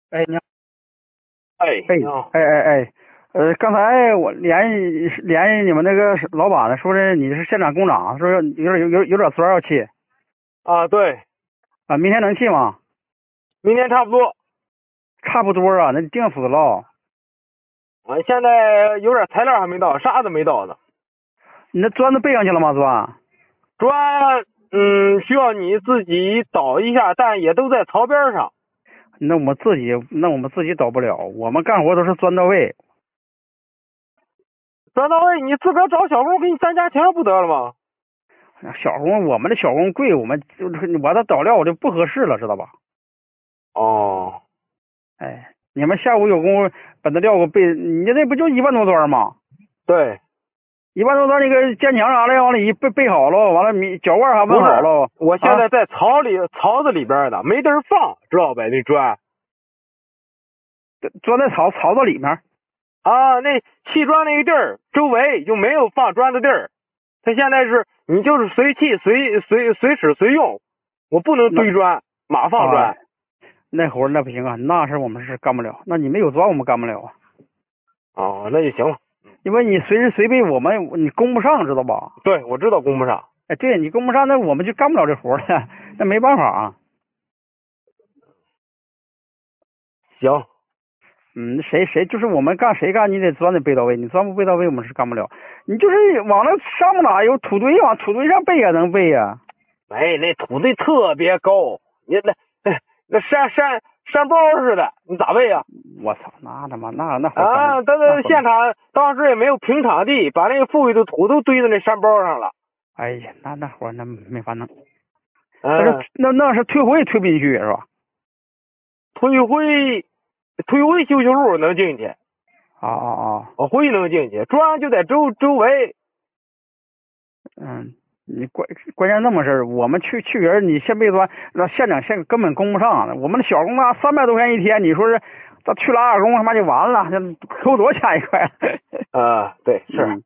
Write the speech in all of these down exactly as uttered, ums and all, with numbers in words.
哎，你好。 哎， 哎你好。 哎哎哎，呃，刚才我联系联系你们那个老板呢，说是你是现场工长，说有点有有有点砖要砌啊，对， 啊，明天能砌吗？ 明天差不多。 差不多啊，那你定死了。 我现在有点材料还没到，啥都没到呢。 你那砖都备上去了吗？砖？ 砖，嗯，需要你自己倒一下，但也都在槽边上。 那我们自己那我们自己倒不了，我们干活都是砖到位。 砖到位，你自个儿找小工给你三家钱不得了吗？ 小工我们的小工贵，我们就是我这倒料我就不合适了，知道吧？ 哦， 哎，你们下午有工把那料给我备，你那不就一万多砖吗？ 对， 一万多砖那个建墙啥的往里一备备好了，完了米脚腕还不是， 问好了。 我现啊， 在在槽里槽子里边呢，没地儿放，知道呗？那砖钻在槽槽子里面。 啊，那砌砖那个地儿周围就没有放砖的地儿。他现在是你就是随砌随随随使随用，我不能堆砖，马放砖。 啊，那活那不行啊，那事我们是干不了。那你没有砖我们干不了啊， 哦，那就行了。 因为你随时随备我们你供不上，知道吧？ 对，我知道供不上。 哎，对你供不上，那我们就干不了这活了，那没办法啊。 行。 嗯，谁谁就是我们干谁干，你得砖得备到位，你砖不备到位，我们是干不了。你就是往那上面哪有土堆，往土堆上备也能备呀。 哎，那土堆特别高，你那那那山山山包似的，你咋备呀？ 我操，那他妈那那活干不啊， 了。 咱那活这现场当时也没有平场地，把那个富裕的土都堆在那山包上了。 哎呀，那那活那没法弄。那是嗯， 那那是退回退不进去是吧？ 推回推回修修路能进去， 啊啊啊！ 我回能进去，砖就在周周围。 嗯，你关关键那么事儿，我们去去人，你现备砖，那现场现根本供不上。我们的小工那三百多块钱一天，你说是他去拉二工他妈就完了，这给我多少钱一块？ 啊，对，是。 嗯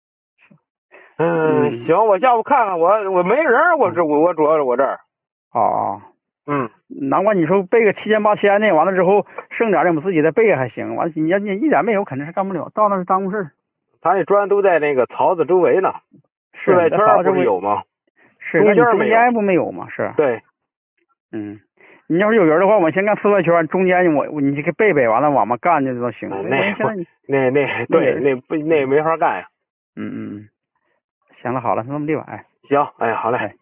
嗯， 嗯， 行，我下午看看，我我没人，我这我我主要是我这儿。 哦哦， 嗯， 难怪你说备个七千八千的，完了之后剩点的我们自己再备还行。完了你要你一点没有，肯定是干不了，到那是耽误事儿。 他那砖都在那个槽子周围呢， 是室外圈不那槽子是有吗？ 是， 中那你中间没有。 间不没有吗？是。 对。 嗯，你要是有人的话，我先干室外圈，中间我你这个背背，完了往嘛干就都行。 嗯， 我那不现在你那那对那不那没法干呀。 嗯嗯嗯，行了好了，那么地吧，哎。 行，哎，好嘞。 哎。